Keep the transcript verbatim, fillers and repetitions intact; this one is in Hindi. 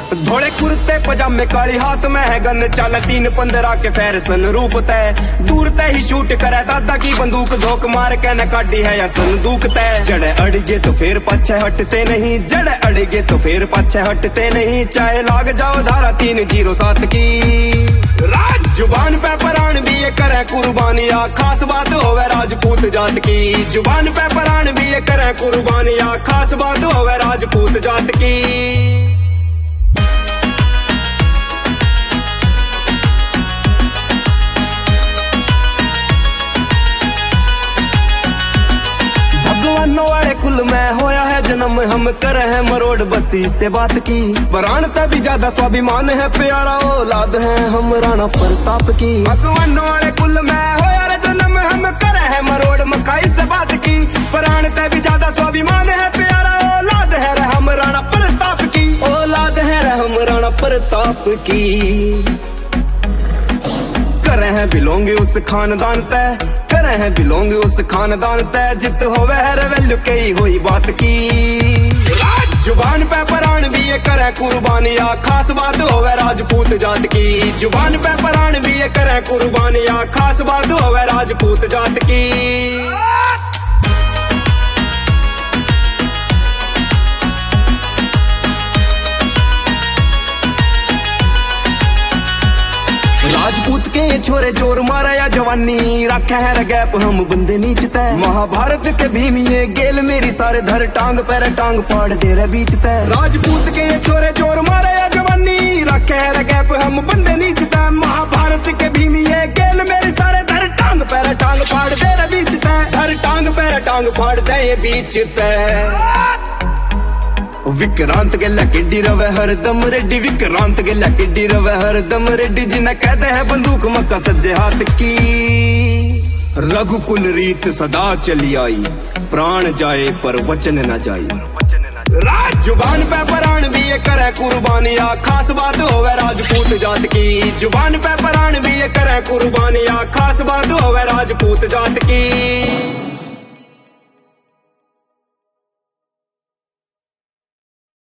धोले कुर्ते पजामे काली हाथ में है गन, चल तीन पंद्रह के फैरसन रूप तय, दूर तय ही शूट करे दादा की बंदूक, धोख मार के न काटी है या संदूक तय। जड़े अड़गे तो फिर पाछे हटते नहीं, जड़े अड़गे तो फिर पाछे हटते नहीं, चाहे लाग जाओ धारा तीन जीरो सात की। राज जुबान पे प्राण भी ये करे कुर्बानियां, खास बात होवे राजपूत जात की। जुबान पे प्राण भी ये करे कुर्बानियां, खास बात होवे राजपूत जात की। भगवानों वाले कुल में होया है जन्म, हम करे हैं मरोड़ बसी से बात की। प्राण ते भी ज्यादा स्वाभिमान है, प्यारा औलाद है हम राणा प्रताप की। भगवानों वाले कुल में होया है जन्म, हम करे हैं मरोड़ मकाई से बात की। प्राण ते भी ज्यादा स्वाभिमान है, प्यारा औलाद है हम राणा प्रताप की। औलाद है हम राणा प्रताप की। करे हैं बिलोंग उस खानदान तय, करे हैं बिलोंग उस खानदान तय, जित होवे है वैल्यू कई हुई बात की। जुबान पे प्राण भी ये करे कुर्बानियां, खास बात होवे राजपूत जात की। जुबान पे प्राण भी ये करे कुर्बानियां, खास बात होवे राजपूत जात की। राजपूत के छोरे जोर मारा या जवानी, रखे है गैप हम बंदे नीचते। महाभारत के भीम ये गेल मेरी सारे धर, टांग पैर टांग पाड़ दे रे बीचते। राजपूत के छोरे जोर मारा या जवानी, रखे है गैप हम बंदे नीचते। महाभारत के भीम ये गेल मेरी सारे धर, टांग पैर टांग पाड़ दे रे बीचते। धर टांग पैर टांग पाड़ दे ये बीचते। विक्रांत गेला किड्डी रवे हरदम रेड्डी, विक्रांत गेला किड्डी रवे हरदम रेड्डी, जिन्हें कहते हैं बंदूक मक्का सज्जे हाथ की। रघुकुल रीत सदा चली आई, प्राण जाए पर वचन न जाई। राज जुबान पे प्राण भी ये करे कुर्बानियां, खास बात होवे राजपूत जात की। जुबान पे प्राण भी ये करे कुर्बानियां, खास बात होवे राजपूत जात की।